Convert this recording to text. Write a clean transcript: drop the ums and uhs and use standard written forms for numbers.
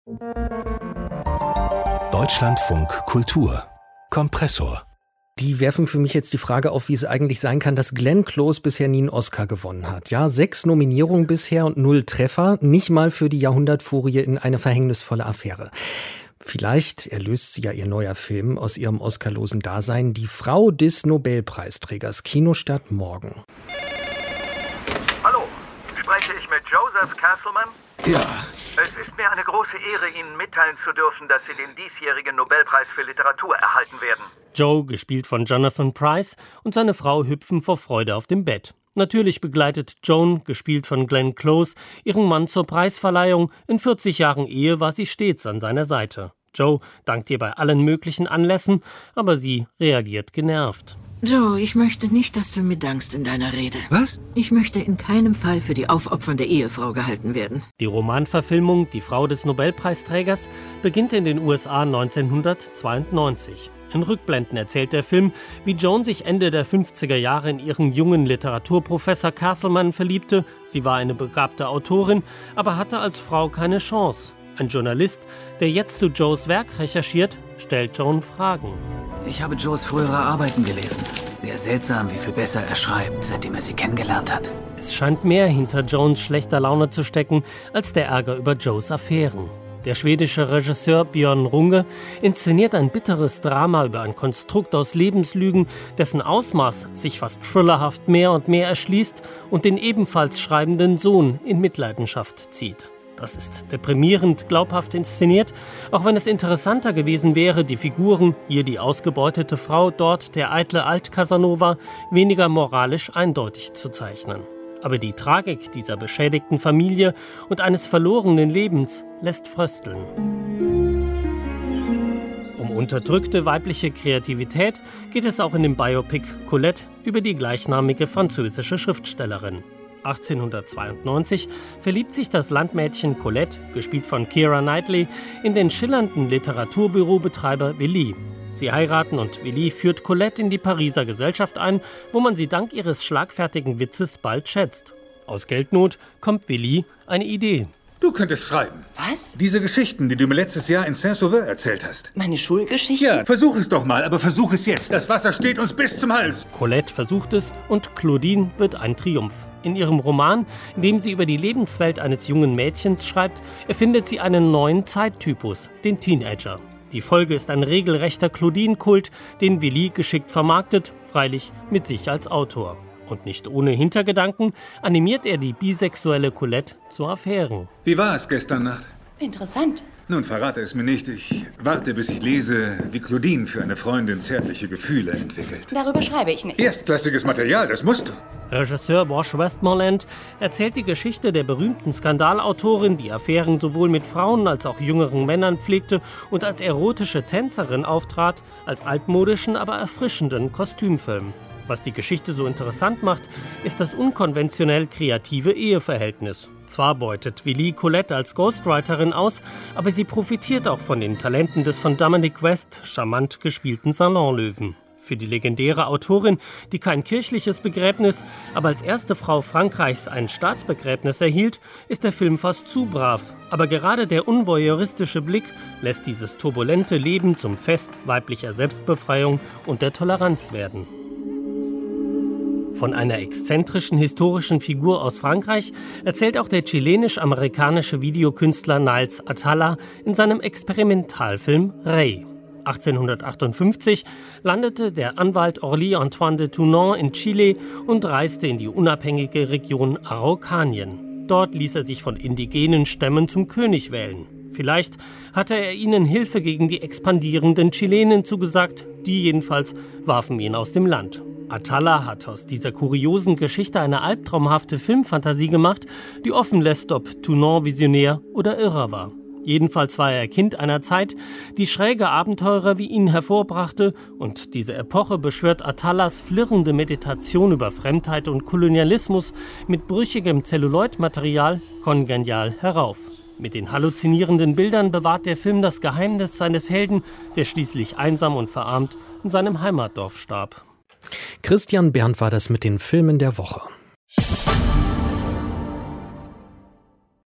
Deutschlandfunk Kultur Kompressor. Die werfen für mich jetzt die Frage auf, wie es eigentlich sein kann, dass Glenn Close bisher nie einen Oscar gewonnen hat. Ja, 6 Nominierungen bisher und 0 Treffer, nicht mal für die Jahrhundertfurie in eine verhängnisvolle Affäre. Vielleicht erlöst sie ja ihr neuer Film aus ihrem oscarlosen Dasein, Die Frau des Nobelpreisträgers. Kinostart morgen. Hallo, spreche ich mit Joseph Castleman? Ja. Es ist mir eine große Ehre, Ihnen mitteilen zu dürfen, dass Sie den diesjährigen Nobelpreis für Literatur erhalten werden. Joe, gespielt von Jonathan Pryce, und seine Frau hüpfen vor Freude auf dem Bett. Natürlich begleitet Joan, gespielt von Glenn Close, ihren Mann zur Preisverleihung. In 40 Jahren Ehe war sie stets an seiner Seite. Joe dankt ihr bei allen möglichen Anlässen, aber sie reagiert genervt. Joe, ich möchte nicht, dass du mir dankst in deiner Rede. Was? Ich möchte in keinem Fall für die aufopfernde Ehefrau gehalten werden. Die Romanverfilmung Die Frau des Nobelpreisträgers beginnt in den USA 1992. In Rückblenden erzählt der Film, wie Joan sich Ende der 50er Jahre in ihren jungen Literaturprofessor Castleman verliebte. Sie war eine begabte Autorin, aber hatte als Frau keine Chance. Ein Journalist, der jetzt zu Joes Werk recherchiert, stellt Joan Fragen. Ich habe Joes frühere Arbeiten gelesen. Sehr seltsam, wie viel besser er schreibt, seitdem er sie kennengelernt hat. Es scheint mehr hinter Joans schlechter Laune zu stecken, als der Ärger über Joes Affären. Der schwedische Regisseur Björn Runge inszeniert ein bitteres Drama über ein Konstrukt aus Lebenslügen, dessen Ausmaß sich fast thrillerhaft mehr und mehr erschließt und den ebenfalls schreibenden Sohn in Mitleidenschaft zieht. Das ist deprimierend glaubhaft inszeniert, auch wenn es interessanter gewesen wäre, die Figuren, hier die ausgebeutete Frau, dort der eitle Alt-Casanova, weniger moralisch eindeutig zu zeichnen. Aber die Tragik dieser beschädigten Familie und eines verlorenen Lebens lässt frösteln. Um unterdrückte weibliche Kreativität geht es auch in dem Biopic Colette über die gleichnamige französische Schriftstellerin. 1892 verliebt sich das Landmädchen Colette, gespielt von Keira Knightley, in den schillernden Literaturbürobetreiber Willy. Sie heiraten und Willy führt Colette in die Pariser Gesellschaft ein, wo man sie dank ihres schlagfertigen Witzes bald schätzt. Aus Geldnot kommt Willy eine Idee. Du könntest schreiben. Was? Diese Geschichten, die du mir letztes Jahr in Saint-Sauveur erzählt hast. Meine Schulgeschichte? Ja, versuch es doch mal, aber versuch es jetzt. Das Wasser steht uns bis zum Hals. Colette versucht es und Claudine wird ein Triumph. In ihrem Roman, in dem sie über die Lebenswelt eines jungen Mädchens schreibt, erfindet sie einen neuen Zeittypus, den Teenager. Die Folge ist ein regelrechter Claudine-Kult, den Willy geschickt vermarktet, freilich mit sich als Autor. Und nicht ohne Hintergedanken animiert er die bisexuelle Colette zu Affären. Wie war es gestern Nacht? Interessant. Nun, verrate es mir nicht. Ich warte, bis ich lese, wie Claudine für eine Freundin zärtliche Gefühle entwickelt. Darüber schreibe ich nicht. Erstklassiges Material, das musst du. Regisseur Wash Westmoreland erzählt die Geschichte der berühmten Skandalautorin, die Affären sowohl mit Frauen als auch jüngeren Männern pflegte und als erotische Tänzerin auftrat, als altmodischen, aber erfrischenden Kostümfilm. Was die Geschichte so interessant macht, ist das unkonventionell kreative Eheverhältnis. Zwar beutet Willy Colette als Ghostwriterin aus, aber sie profitiert auch von den Talenten des von Dominic West charmant gespielten Salonlöwen. Für die legendäre Autorin, die kein kirchliches Begräbnis, aber als erste Frau Frankreichs ein Staatsbegräbnis erhielt, ist der Film fast zu brav. Aber gerade der unvoyeuristische Blick lässt dieses turbulente Leben zum Fest weiblicher Selbstbefreiung und der Toleranz werden. Von einer exzentrischen historischen Figur aus Frankreich erzählt auch der chilenisch-amerikanische Videokünstler Niles Atala in seinem Experimentalfilm Ray. 1858 landete der Anwalt Orly Antoine de Tournon in Chile und reiste in die unabhängige Region Araukanien. Dort ließ er sich von indigenen Stämmen zum König wählen. Vielleicht hatte er ihnen Hilfe gegen die expandierenden Chilenen zugesagt, die jedenfalls warfen ihn aus dem Land. Atala hat aus dieser kuriosen Geschichte eine albtraumhafte Filmfantasie gemacht, die offen lässt, ob Tournon visionär oder irrer war. Jedenfalls war er Kind einer Zeit, die schräge Abenteurer wie ihn hervorbrachte, und diese Epoche beschwört Atalas flirrende Meditation über Fremdheit und Kolonialismus mit brüchigem Zelluloidmaterial kongenial herauf. Mit den halluzinierenden Bildern bewahrt der Film das Geheimnis seines Helden, der schließlich einsam und verarmt in seinem Heimatdorf starb. Christian Berndt war das mit den Filmen der Woche.